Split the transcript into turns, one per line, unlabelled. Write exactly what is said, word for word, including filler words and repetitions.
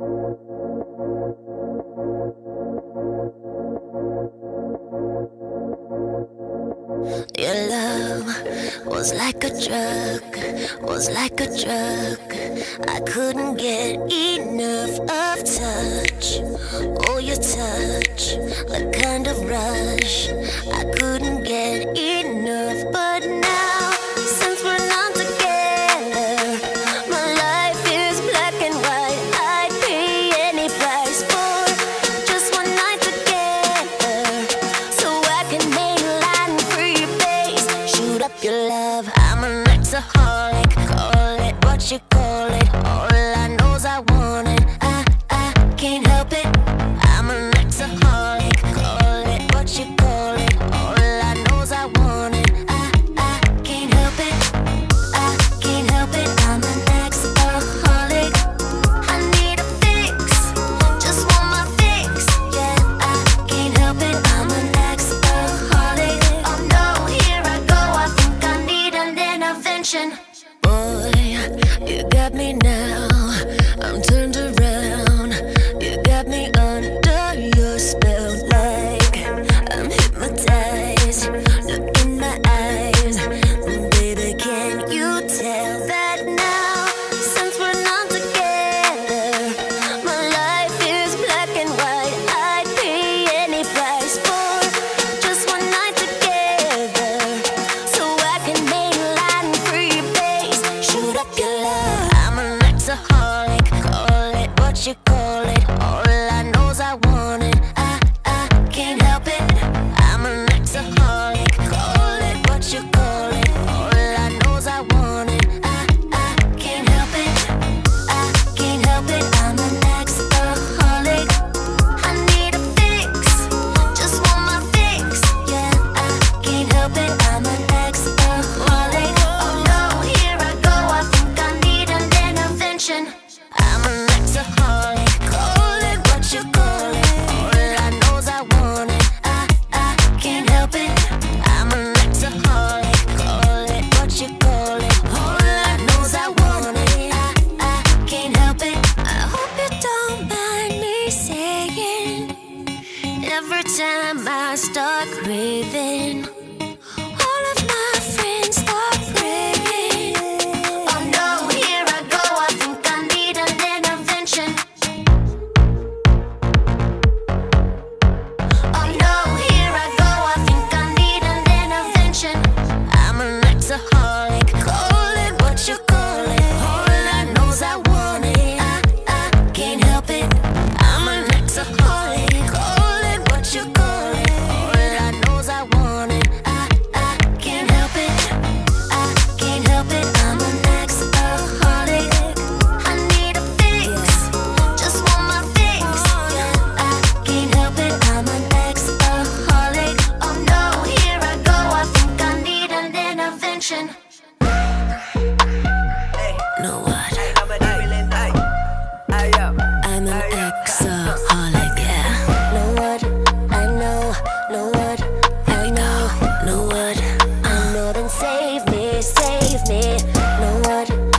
Your love was like a drug, was like a drug. I couldn't get enough of touch. Oh, your touch, the kind of rush. I couldn't get enough, but now, since we're not together, my life is black and white. I'd pay any price for just one night together, so I can mainline free base, shoot up your love. I'm an alcoholic, call it what you call it. All I know is I want it. I, I can't help it. I'm an alcoholic, call it what you call it. All I know is I want it. I, I can't help it. I can't help it. I'm an alcoholic. I need a fix, just want my fix. Yeah, I can't help it. I'm an alcoholic. Oh no, here I go. I think I need an intervention. Boy, you got me now. I'm turned around. You got me under your spell, like I'm hypnotized. Look in my eyes, baby, can you tell that now? Since we're not together, my life is black and white. I'd pay any price for just one night together, so I can mainline free base, shoot up your love. I'm an alcoholic, call it what you call it. All I know is I want it. I, I can't help it. I'm an alcoholic, call it what you call it. All I know is I want it. I, I can't help it. I can't help it. I'm an alcoholic. I need a fix, just want my fix. Yeah, I can't help it. I'm an alcoholic. Oh no, here I go. I think I need an intervention. I'm an alcoholic, call it what you call it. All I know is I want it. I, I can't help it. I'm an alcoholic, call it what you call it. All I know is I want it. I, I can't help it. I hope you don't mind me saying, every time I start craving, all of my friends start praying. Oh no, here I go. I think I need an intervention. Oh no, here I go. I think I need an intervention. I'm an alcoholic, call it what you call it. All I know is I want it. I, I can't help it. I'm an alcoholic, call it what you call it. All I know is I want it. I, I can't help it. I can't help it. I'm an alcoholic. I need a fix, just want my fix. Yeah, I can't help it. I'm an alcoholic. Oh no, here I go. I think I need an intervention. Know what? I'm an alcoholic, yeah. Know what? I know. Know what? I know. Know what? I know. Then save me, save me. Know what?